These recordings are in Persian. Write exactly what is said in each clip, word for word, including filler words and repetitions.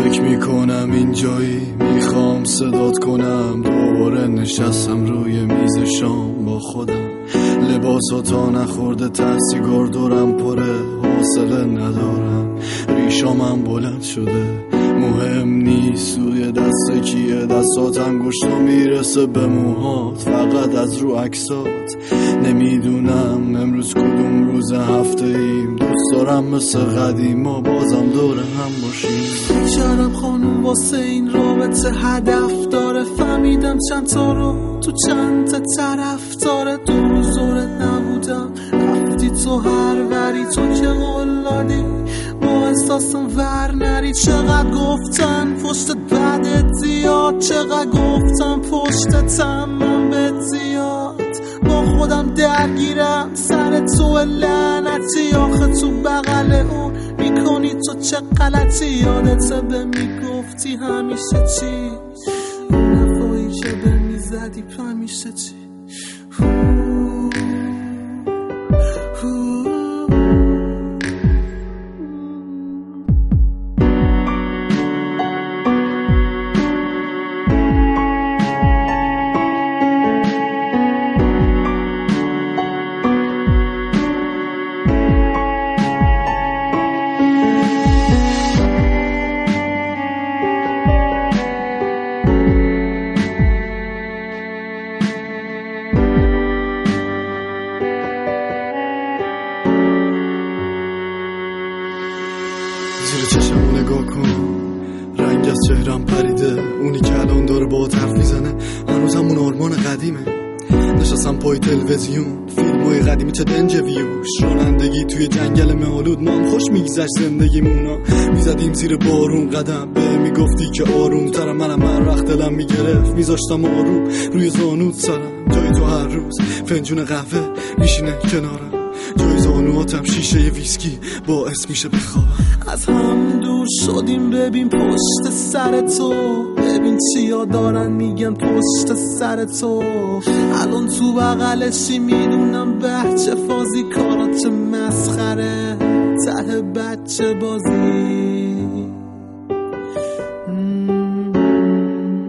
فکر میکنم اینجایی، میخوام صدات کنم. دوباره نشستم روی میز شام با خودم، لباسا تا نخورده تحصیگار دورم پره، حوصله ندارم، ریشامم بلند شده، مهم نیست سوی دست کیه، دستات انگشتا میرسه به موهات، فقط از رو عکسات. نمیدونم امروز کدوم روز هفته ایم، دوست دارم مثل قدیم ما بازم دور هم باشیم. چرا خانوم واسه این رابطه هدف داره، فهمیدم چند تا رو تو چند تا طرف داره. دو روز دورت نبودم رفتی تو هر وری، تو که قلادی با احساسم ور نری. چقدر گفتن پشتت بعدت زیاد، چقدر گفتم پشتتم من بهت زیاد. با خودم درگیرم سر تو لعنتی، آخه تو بغل اون میکنی تو چه غلطی. یادت به میگفتی همیشه چی، اون نفایی که به میزدی همیشه چی. زیر چشمو نگاه کن، رنگ از چهرم پریده، اونی که الان داره با حرف میزنه هنوزم اون آرمان قدیمه. نشستم پای تلویزیون، فیلمای قدیمی چه دنج ویوش، رانندگی توی جنگل مه‌آلود، ما هم خوش میگذشت زندگیمونا. میزدیم زیر بارون قدم، به میگفتی که آروم ترم، منم هر وقت دلم میگرفت میذاشتم آروم روی زانوت سرم. جای تو هر روز فنجون قهوه میشینه کنارم، جای زانواتم شیشه ویسکی باعث میشه بخوابم. از هم دور شدیم ببین پشت سر تو، ببین چیا دارن میگن پشت سر تو. الان تو بغلشی میدونم بچه فازی، کارات مسخره ته بچه بازی.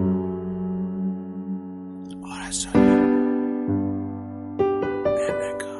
آرش